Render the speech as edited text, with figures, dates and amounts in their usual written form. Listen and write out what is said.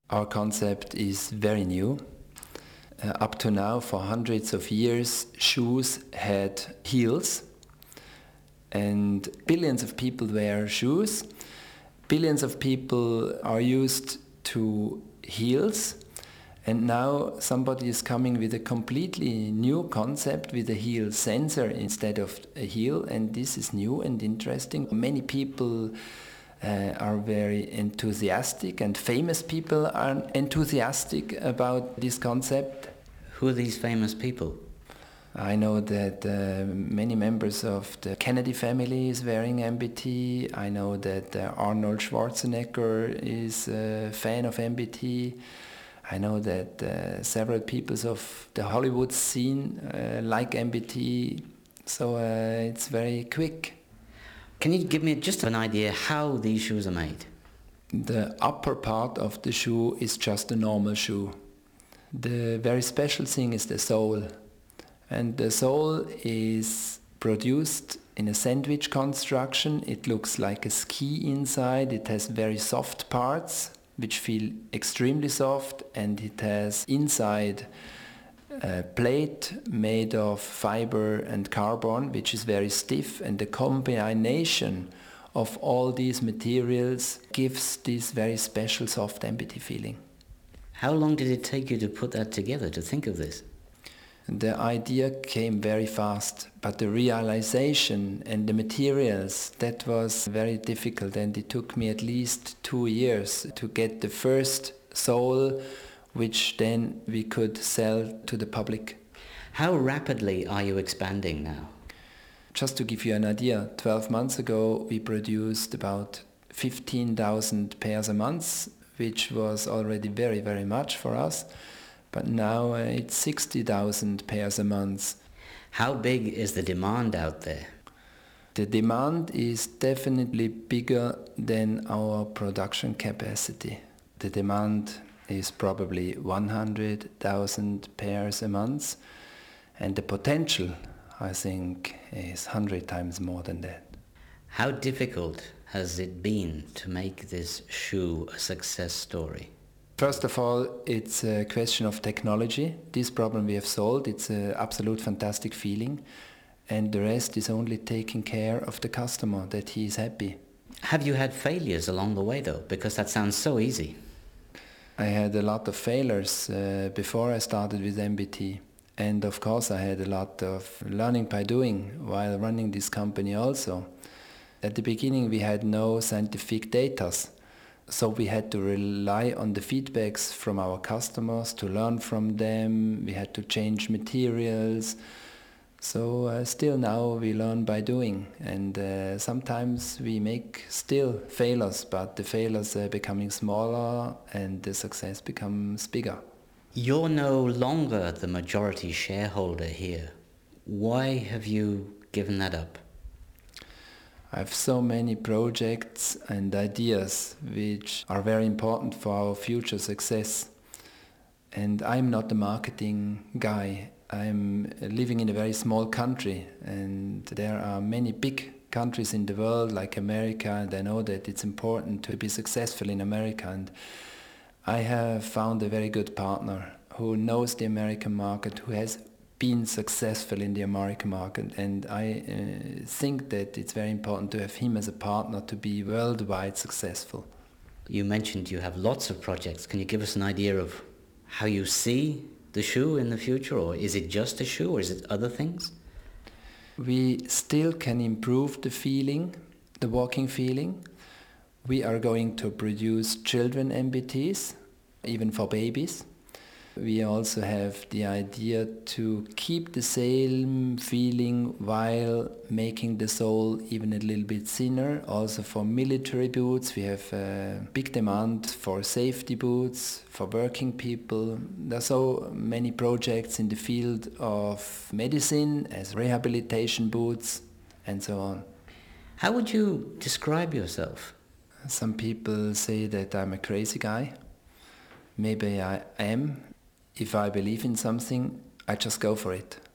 Our concept is very new. Up to now, for hundreds of years, shoes had heels, and billions of people wear shoes. Billions of people are used to heels, and now somebody is coming with a completely new concept with a heel sensor instead of a heel, and this is new and interesting. Many people are very enthusiastic, and famous people are enthusiastic about this concept. Who are these famous people? I know that many members of the Kennedy family is wearing MBT. I know that Arnold Schwarzenegger is a fan of MBT. I know that several people of the Hollywood scene like MBT. So it's very quick. Can you give me just an idea how these shoes are made? The upper part of the shoe is just a normal shoe. The very special thing is the sole. And the sole is produced in a sandwich construction. It looks like a ski inside. It has very soft parts, which feel extremely soft, and it has inside a plate made of fiber and carbon, which is very stiff, and the combination of all these materials gives this very special soft MBT feeling. How long did it take you to put that together, to think of this? The idea came very fast, but the realization and the materials, that was very difficult, and it took me at least 2 years to get the first sole, which then we could sell to the public. How rapidly are you expanding now? Just to give you an idea, 12 months ago we produced about 15,000 pairs a month, which was already very, very much for us. But now it's 60,000 pairs a month. How big is the demand out there? The demand is definitely bigger than our production capacity. The demand is probably 100,000 pairs a month, and the potential, I think, is 100 times more than that. How difficult has it been to make this shoe a success story? First of all, it's a question of technology. This problem we have solved. It's an absolute fantastic feeling. And the rest is only taking care of the customer, that he is happy. Have you had failures along the way though? Because that sounds so easy. I had a lot of failures before I started with MBT. And of course I had a lot of learning by doing while running this company also. At the beginning we had no scientific data. So we had to rely on the feedbacks from our customers to learn from them. We had to change materials. So still now we learn by doing. And sometimes we make still failures, but the failures are becoming smaller and the success becomes bigger. You're no longer the majority shareholder here. Why have you given that up? I have so many projects and ideas which are very important for our future success. And I'm not the marketing guy. I'm living in a very small country, and there are many big countries in the world like America, and I know that it's important to be successful in America. And I have found a very good partner who knows the American market, who has been successful in the American market, and I think that it's very important to have him as a partner to be worldwide successful. You mentioned you have lots of projects. Can you give us an idea of how you see the shoe in the future, or is it just a shoe, or is it other things? We still can improve the feeling, the walking feeling. We are going to produce children MBTs, even for babies. We also have the idea to keep the same feeling while making the sole even a little bit thinner. Also for military boots, we have a big demand for safety boots, for working people. There are so many projects in the field of medicine as rehabilitation boots and so on. How would you describe yourself? Some people say that I'm a crazy guy. Maybe I am. If I believe in something, I just go for it.